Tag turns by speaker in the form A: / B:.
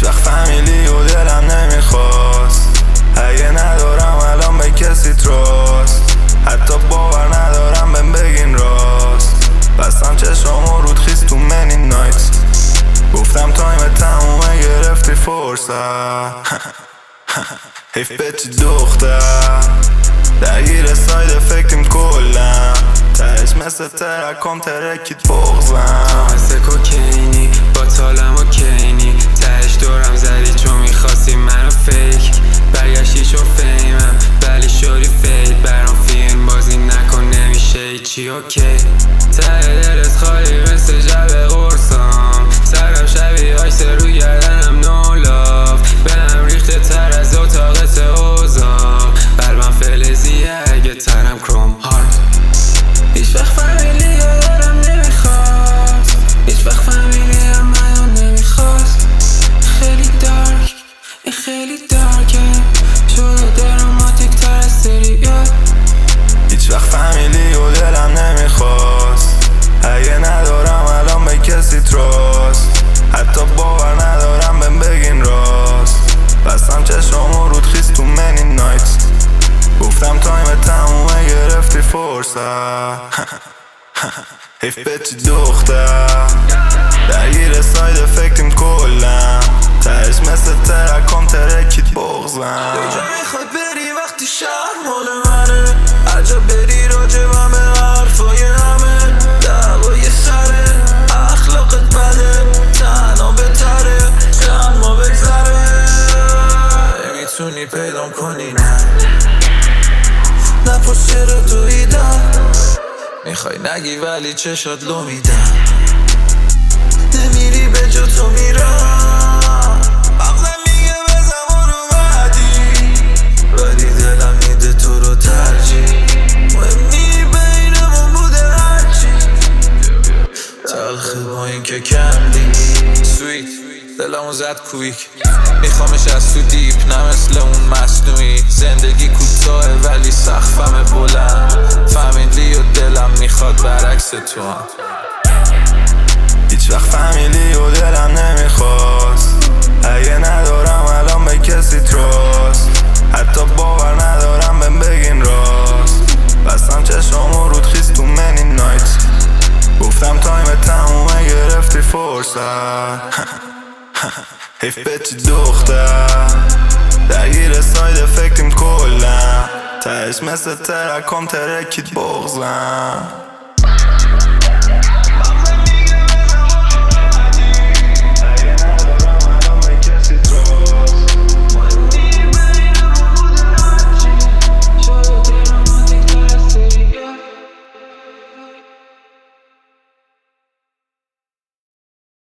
A: وقت فهمیدی و دلم نمیخواست. اگه ندارم الان به کسی تراست، حتی باور ندارم بهم بگین راست. بستم چشم و رود خیست تو منی نایت. گفتم تایم تمومه گرفتی فرصت. حیف به چی دختر درگیر ساید افکتیم کلم. تهش مثل ترکم ترکید بغزم.
B: مثل کوکینی با تالم و کینی، تهش دورم زدی چون میخواستی منو فیک. برگشتی چون فیمم ولی شوری فید. برام فیلم بازی نکن نمیشه ایچی اوکی. ته دلت خالی مثل جب قرصام. سرم شبیه آیس رو گردنم نو لاف. بهم ریخته تر از اتاقت اوزا. قلبم فلزیه اگه ترم کروم هارد. هیچ وقت فامیلی یادم نمیخواست. هیچ وقت فامیلی هم منو نمیخواست. خیلی دارک، این خیلی دارکه. شده دراماتیک تر از سریال.
A: هیچ وقت فهمیدی و دلم نمیخواست. اگه ندارم الان به کسی تراست، حتی باور ندارم بهم بگین راست. بستم چشم و رود خیست تو منی نایت. گفتم تایم تمومه گرفتی فرصت. حیف به چی دختر درگیر ساید افکتیم کلم. تهش مثل ترکم ترکید بغزم.
C: کجا میخوای بری وقتی شهر مال منه؟ هرجا بری راجبم به حرفای همه. دعوای سره اخلاقت بده، تنها بهتره چند ما بگذره. نمیتونی پیدام کنی نه پشت رو دویدم. میخوای نگی ولی چشات لو میدم. نمیری به جا تو میرم. مغزم میگه به زمان اومدی، ولی دلم میده تو رو ترجیح. مهمی بینمون بوده هرچی. تلخه با این که کندی سویت. دلمو زد کویک، میخوامش از تو دیپ نه مثل اون مصنوعی. زندگی کوتاهه ولی سقفم بلند. فهمیدی و دلم میخواد برعکس تو هم.
A: هیچ وقت فهمیدی و دلم نمیخواست. اگه ندارم الان به کسی تراست، حتی باور ندارم بهم بگین راست. بستم چشم و رود خیست تو منی نایت. گفتم تایم تمومه گرفتی فرصت. حیف به چی دختر درگیر ساید افکتیم کلم. تهش مثل ترکم ترکید بغزم.